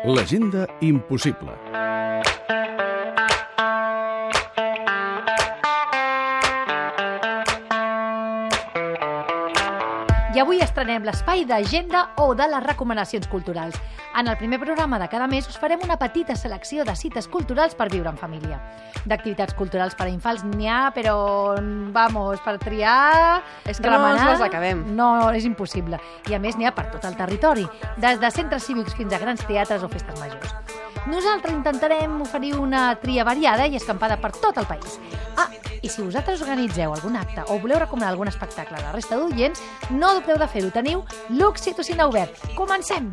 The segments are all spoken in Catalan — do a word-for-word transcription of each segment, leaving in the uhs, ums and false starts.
L'agenda impossible. I avui estrenem l'espai d'agenda o de les recomanacions culturals. En el primer programa de cada mes us farem una petita selecció de cites culturals per viure en família. D'activitats culturals per a infants n'hi ha, però, vamos, per triar... És que remenar, no ens les acabem. No, és impossible. I a més n'hi ha per tot el territori, des de centres cívics fins a grans teatres o festes majors. Nosaltres intentarem oferir una tria variada i escampada per tot el país. Ah, i si vosaltres organitzeu algun acte o voleu recomanar algun espectacle a la resta d'oients, no dubteu de fer-ho. Teniu l'Oxitocina obert. Comencem!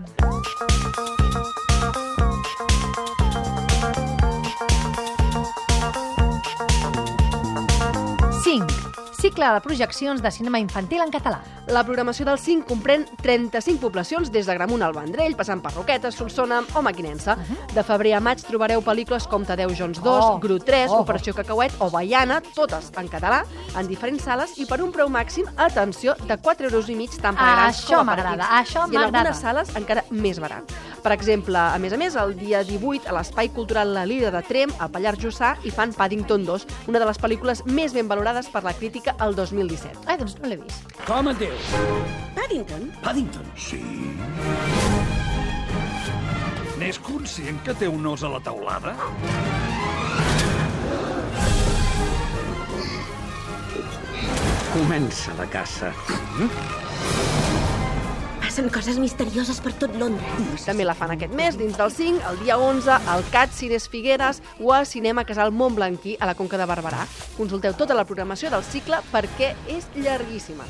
cinc. Cicle de projeccions de cinema infantil en català. La programació del cinc comprèn trenta-cinc poblacions des de Gramunt al Vendrell, passant per Roquetes, Solsona o Mequinensa. Uh-huh. De febrer a maig trobareu pel·lícules com Tadeu Jones dos, oh. Gru tres, oh. Operació Cacauet o Baiana, totes en català, en diferents sales i per un preu màxim, atenció, de quatre euros i mig, tant per a grans això com a m'agrada, petits. això I en m'agrada. algunes sales encara més barat. Per exemple, a més a més, el dia divuit, a l'Espai Cultural La Lida de Tremp, al Pallars Jussà, hi fan Paddington dos, una de les pel·lícules més ben valorades per la crítica el dos mil disset. Ai, doncs no l'he vist. Com et dius? Paddington? Paddington? Sí. N'és conscient que té un os a la teulada? Comença la caça. Passen coses misterioses per tot Londres. També la fan aquest mes, dins del cinc, el dia onze, al C A T Cines Figueres o al Cinema Casal Montblanquí, a la Conca de Barberà. Consulteu tota la programació del cicle perquè és llarguíssima.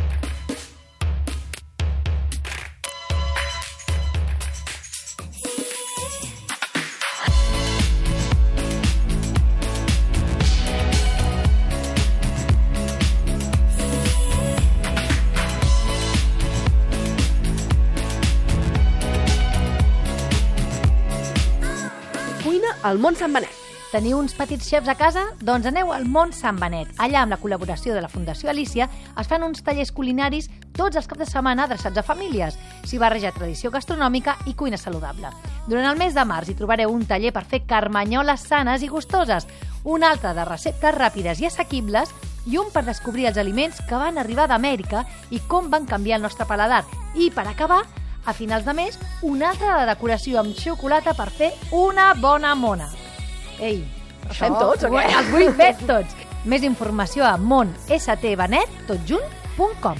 Al Mont Sant Benet. Teniu uns petits xefs a casa? Doncs aneu al Mont Sant Benet. Allà, amb la col·laboració de la Fundació Alícia, es fan uns tallers culinaris tots els caps de setmana adreçats a famílies. S'hi barreja tradició gastronòmica i cuina saludable. Durant el mes de març hi trobareu un taller per fer carmanyoles sanes i gustoses, un altre de receptes ràpides i assequibles i un per descobrir els aliments que van arribar d'Amèrica i com van canviar el nostre paladar. I, per acabar, a finals de mes, una altra de decoració amb xocolata per fer una bona mona. Ei, Els fem tots o què? Els vull fer tots. Més informació a montstbenet, tot junt, punt com.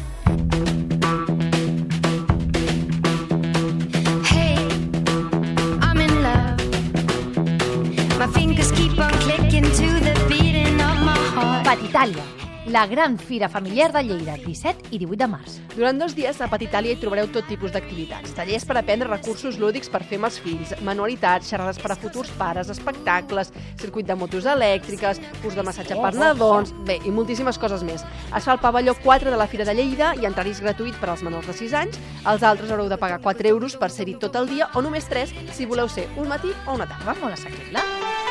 Hey, I'm in love. My fingers keep on clicking to the beating of my heart. Petitàlia, la gran fira familiar de Lleida, disset i divuit de març. Durant dos dies a Petitàlia hi trobareu tot tipus d'activitats. Tallers per aprendre recursos lúdics per fer amb els fills, manualitats, xerrades per a futurs pares, espectacles, circuit de motos elèctriques, curs de massatge per nadons, bé, i moltíssimes coses més. Es fa al pavelló quatre de la Fira de Lleida i entrarà gratuït per als menors de sis anys. Els altres haureu de pagar quatre euros per ser-hi tot el dia o només tres si voleu ser un matí o una tarda. Molt assequible.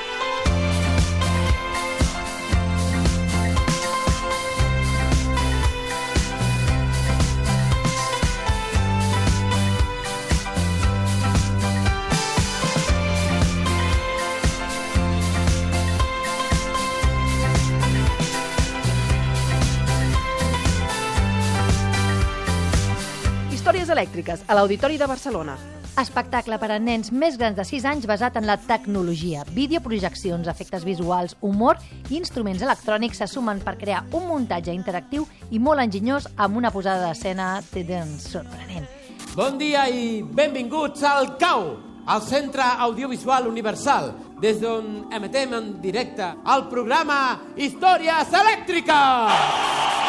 Històries elèctriques, a l'Auditori de Barcelona. Espectacle per a nens més grans de sis anys basat en la tecnologia. Videoprojeccions, efectes visuals, humor i instruments electrònics se sumen per crear un muntatge interactiu i molt enginyós amb una posada d'escena sorprenent. Bon dia i benvinguts al C A U, al Centre Audiovisual Universal, des d'on emetem en directe el programa Històries Elèctriques!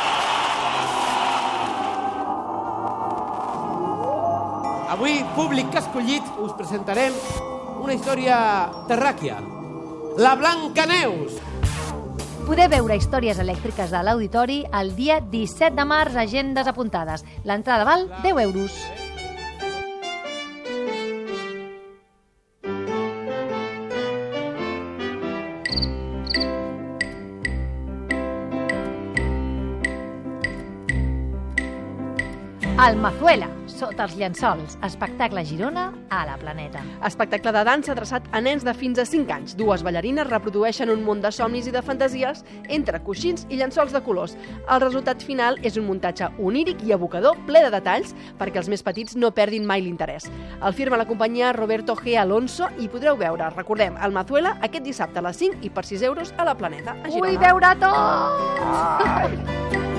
Avui, públic escollit, us presentarem una història terràquia, la Blancaneus. Podeu veure històries elèctriques de l'Auditori el dia disset de març, agendes apuntades. L'entrada val deu euros. Almazuela, Sota els llençols, espectacle Girona a la Planeta. Espectacle de dansa adreçat a nens de fins a cinc anys. Dues ballarines reprodueixen un món de somnis i de fantasies entre coixins i llençols de colors. El resultat final és un muntatge oníric i evocador, ple de detalls, perquè els més petits no perdin mai l'interès. El firma la companyia Roberto G. Alonso i podreu veure, recordem, el Mazuela aquest dissabte a les cinc i per sis euros a la Planeta, a Girona. Vull veure tot!